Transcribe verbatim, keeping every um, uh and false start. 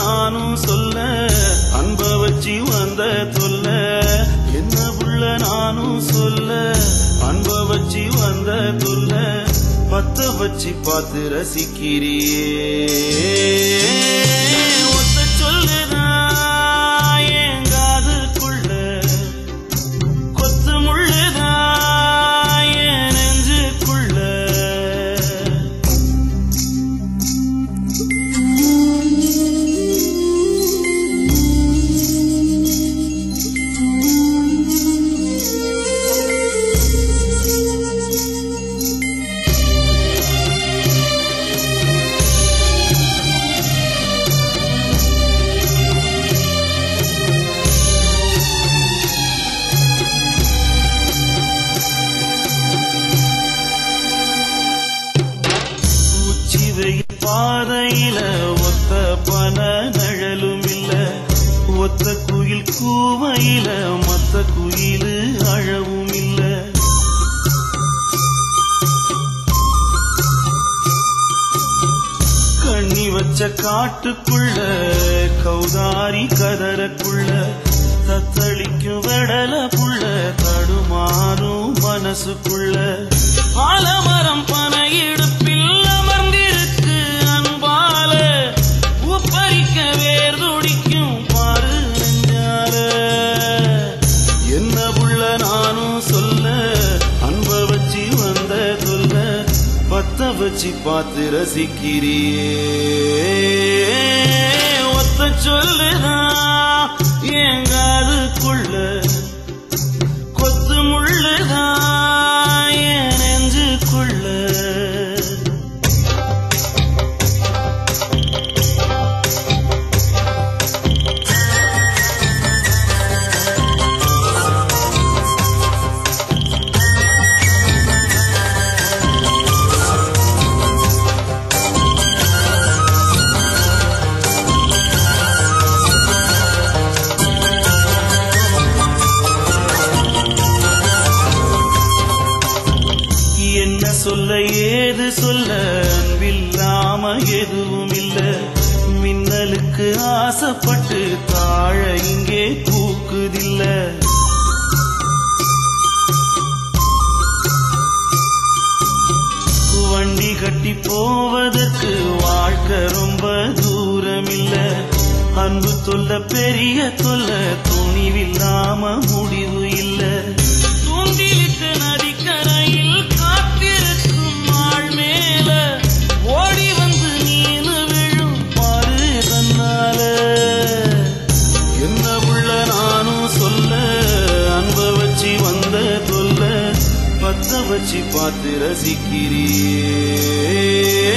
நானும் சொல்ல அன்ப வச்சி வந்த தொல்ல என்ன புள்ள நானும் சொல்ல அன்ப வச்சி வந்த தொல்ல பத்த வச்சி பார்த்து ரசிக்கிறியே ஒத்த சொல்லுதான் என் காதுக்குள்ள கொத்து முள்ளுதான் என் நெஞ்சுக்குள்ள பாதையில ஒத்த பன நழலும் இல்ல ஒத்த குயில் கூவையில மத்த குயிலு அழவும் இல்ல கண்ணி வச்ச காட்டுக்குள்ள கௌதாரி கதறக்குள்ள தத்தளிக்கும் வெடல புள்ள தடுமாறும் மனசுக்குள்ள ஆலமரம் பனை இடுப்பில் அமர்ந்திருக்கு அன்பால உப்பரிக்க வேர் துடிக்கும் பாரு நெஞ்சால என்ன புள்ள நானும் சொல்ல அன்ப வச்சி வந்த தொல்ல பத்த வச்சி பார்த்து ரசிக்கிறியே ஒத்த சொல்லுதான் என் காதுக்குள்ள கொத்து முள்ளுதான் என் நெஞ்சுக்குள்ள சொல்ல ஏது சொல்ல அன்பில்லாம எதுவும் இல்ல மின்னலுக்கு ஆசைப்பட்டு தாழ இங்கே பூக்குதில்ல வண்டி கட்டி போவதற்கு வாழ்க்கை ரொம்ப தூரம் இல்ல அன்பு தொல்ல பெரிய தொல்ல துணிவில்லாம முடிவு இல்ல தூண்டிலிட்டு நதிக்கரையில் ஓடி வந்து நீனு விழும் பாரு தன்னால என்ன புள்ள நானும் சொல்ல அன்ப வச்சி வந்த தொல்ல பத்த வச்சி பார்த்து ரசிக்கிறியே